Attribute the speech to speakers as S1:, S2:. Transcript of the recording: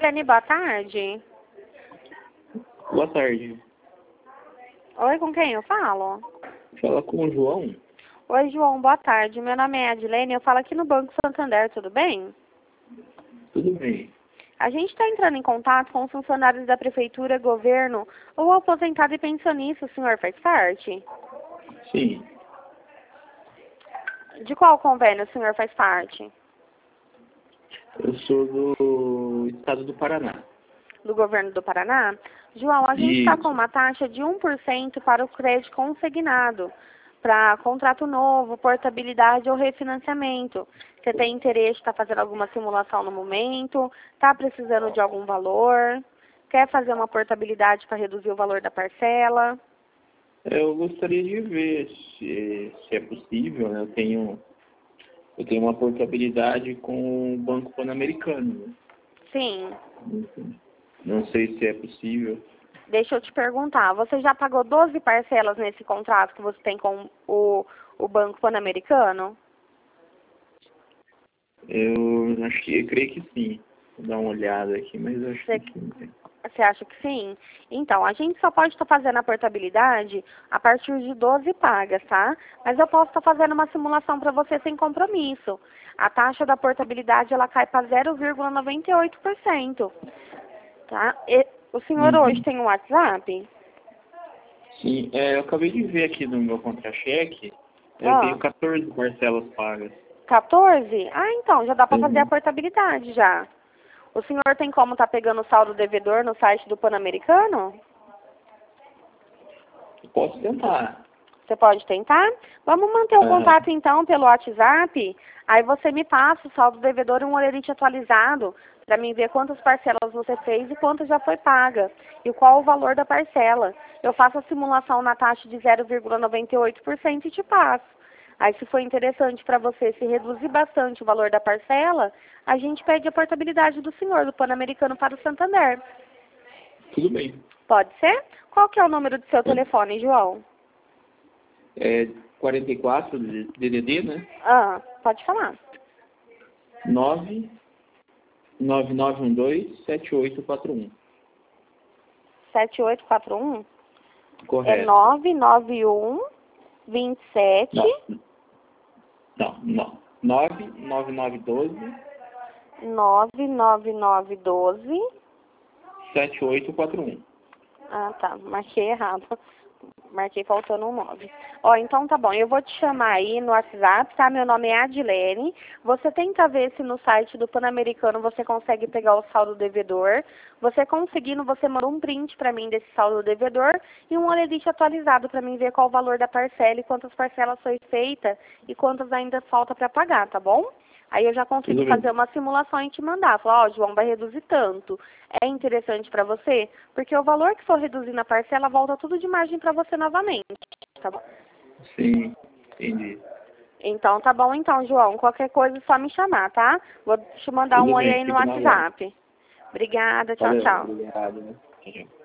S1: Dani, boa tarde.
S2: Boa tarde.
S1: Oi, com quem eu falo?
S2: Fala com o João.
S1: Oi, João, boa tarde. Meu nome é Adilene, eu falo aqui no Banco Santander, tudo bem?
S2: Tudo bem.
S1: A gente está entrando em contato com os funcionários da Prefeitura, Governo ou aposentado e pensionista, o senhor faz parte?
S2: Sim.
S1: De qual convênio o senhor faz parte?
S2: Eu sou do estado do Paraná.
S1: Do Governo do Paraná? João, a gente está
S2: Isso.
S1: com uma taxa de 1% para o crédito consignado, para contrato novo, portabilidade ou refinanciamento. Você tem interesse, está fazendo alguma simulação no momento? Está precisando de algum valor? Quer fazer uma portabilidade para reduzir o valor da parcela?
S2: Eu gostaria de ver se é possível, né? Eu tenho uma portabilidade com o Banco Pan-Americano, né?
S1: Sim.
S2: Não sei se é possível.
S1: Deixa eu te perguntar, você já pagou 12 parcelas nesse contrato que você tem com o Banco Pan-Americano?
S2: Eu creio que sim. Vou dar uma olhada aqui, mas eu acho que sim.
S1: Você acha que sim? Então, a gente só pode estar fazendo a portabilidade a partir de 12 pagas, tá? Mas eu posso estar fazendo uma simulação para você sem compromisso. A taxa da portabilidade, ela cai para 0,98%, tá? O senhor hoje tem um WhatsApp?
S2: Sim, eu acabei de ver aqui no meu contra-cheque, eu
S1: Ah.
S2: tenho 14 parcelas pagas.
S1: 14? Ah, então, já dá para fazer a
S2: Uhum.
S1: portabilidade já. O senhor tem como estar pegando o saldo devedor no site do Pan-Americano?
S2: Posso tentar.
S1: Você pode tentar? Vamos manter o contato então pelo WhatsApp. Aí você me passa o saldo devedor e um olerite atualizado para mim ver quantas parcelas você fez e quanto já foi paga e qual o valor da parcela. Eu faço a simulação na taxa de 0,98% e te passo. Aí se for interessante para você, se reduzir bastante o valor da parcela, a gente pede a portabilidade do senhor do Pan-Americano para o Santander.
S2: Tudo bem.
S1: Pode ser? Qual que é o número do seu telefone, João?
S2: 44 DDD, né?
S1: Ah, pode falar.
S2: 99912-7841.
S1: 7841?
S2: Correto.
S1: É 991 27.
S2: Não. 99912
S1: 99912.
S2: 7841.
S1: Ah, tá. Marquei errado. Marquei faltando um 9. Ó, então tá bom. Eu vou te chamar aí no WhatsApp, tá? Meu nome é Adilene. Você tenta ver se no site do Pan-Americano você consegue pegar o saldo devedor. Você conseguindo, você manda um print pra mim desse saldo devedor e um olerite atualizado pra mim ver qual o valor da parcela e quantas parcelas foi feita e quantas ainda falta pra pagar, tá bom? Aí eu já consigo fazer uma simulação e te mandar. Falar, ó, João, vai reduzir tanto. É interessante para você? Porque o valor que for reduzir na parcela volta tudo de margem para você novamente. Tá bom?
S2: Sim, entendi.
S1: Então, tá bom então, João. Qualquer coisa é só me chamar, tá? Vou te mandar um
S2: Tudo
S1: oi
S2: bem,
S1: aí no
S2: fico na guarda.
S1: WhatsApp. Obrigada, tchau,
S2: Valeu,
S1: tchau.
S2: obrigado. Né? Tchau.